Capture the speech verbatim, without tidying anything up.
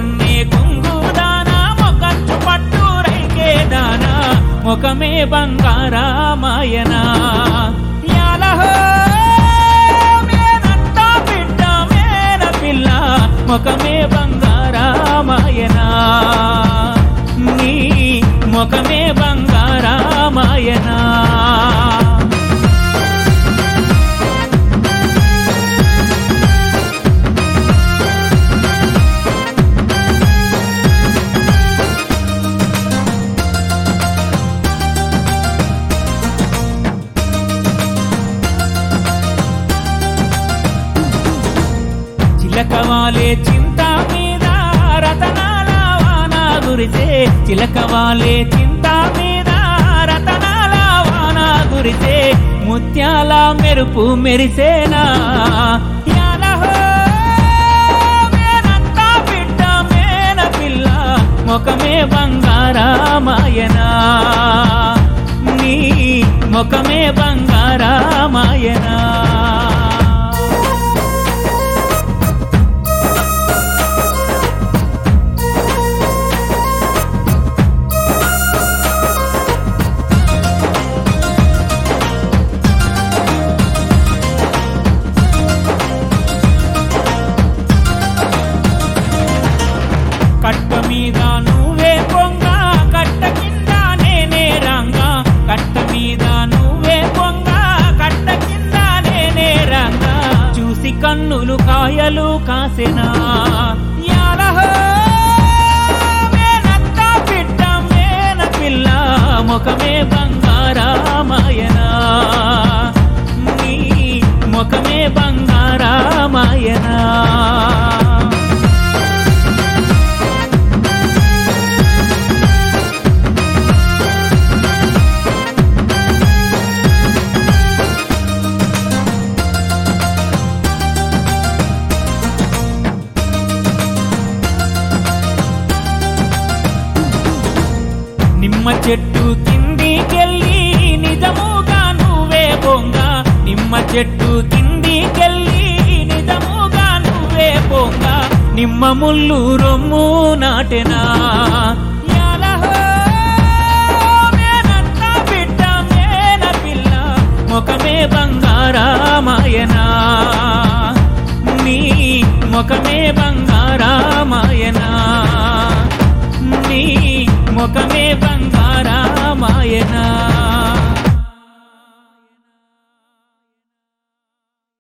కన్నే కుంగుదానా మొకంచు పట్టు రైకేదానా ముఖమే బంగారామాయనా యాలహో మేనత్తా బిడ్డ మేన పిల్ల ముఖమే బంగారామాయనా నీ ముఖమే బంగారామాయనా చిలకవాలే చింత మీద రతనాల వాన గురిసే చిలకవాలే చింత మీద రతనాల వాన గురిసే ముత్యాల మెరుపు మెరిసేనా యాలహో మేనత్తా బిడ్డ మేన పిల్ల ముఖమే బంగారామాయనా నీ ముఖమే బంగారామాయనా కట్ట మీద నువ్వే పొంగ కట్ట కింద నేనే రంగా కట్ట మీద నువ్వే పొంగ కట్ట కింద నేనే రంగా చూసి కన్నులు కాయలు కాసెనా యాలహో మేనత్తా బిడ్డ మేన పిల్ల ముఖమే బంగారామాయనా నీ ముఖమే బంగారామాయనా నిమ్మ చెట్టు కిందికెళ్ళి నిజముగా నువ్వే పొంగ నిమ్మ చెట్టు కిందికెళ్ళి నిజముగా నువ్వే పొంగ నిమ్మ ముళ్ళు రొమ్ము నాటెనా యాలహో మేనత్తా బిడ్డ మేన పిల్ల ముఖమే బంగారామాయనా నీ ముఖమే బంగారామాయనా నీ ముఖమే బంగారామాయనా